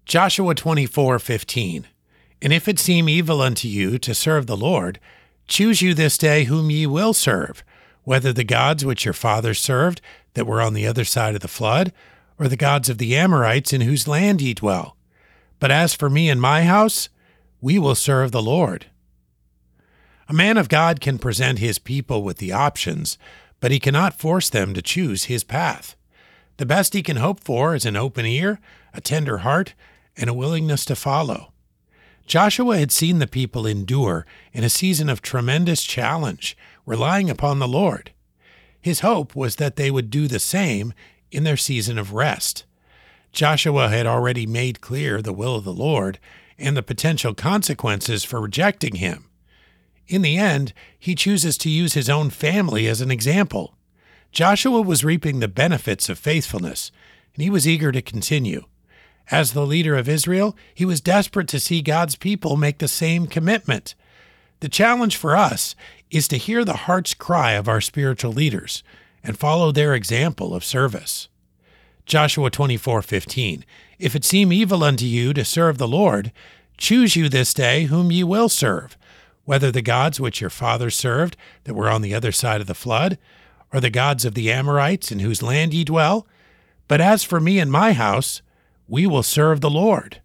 Joshua 24:15. And if it seem evil unto you to serve the Lord, choose you this day whom ye will serve, whether the gods which your fathers served that were on the other side of the flood, or the gods of the Amorites in whose land ye dwell. But as for me and my house, we will serve the Lord. A man of God can present his people with the options, but he cannot force them to choose his path. The best he can hope for is an open ear, a tender heart, and a willingness to follow. Joshua had seen the people endure in a season of tremendous challenge, relying upon the Lord. His hope was that they would do the same in their season of rest. Joshua had already made clear the will of the Lord and the potential consequences for rejecting him. In the end, he chooses to use his own family as an example. Joshua was reaping the benefits of faithfulness, and he was eager to continue. As the leader of Israel, he was desperate to see God's people make the same commitment. The challenge for us is to hear the heart's cry of our spiritual leaders and follow their example of service. Joshua 24:15. If it seem evil unto you to serve the Lord, choose you this day whom ye will serve, whether the gods which your fathers served that were on the other side of the flood, or the gods of the Amorites in whose land ye dwell. But as for me and my house, we will serve the Lord.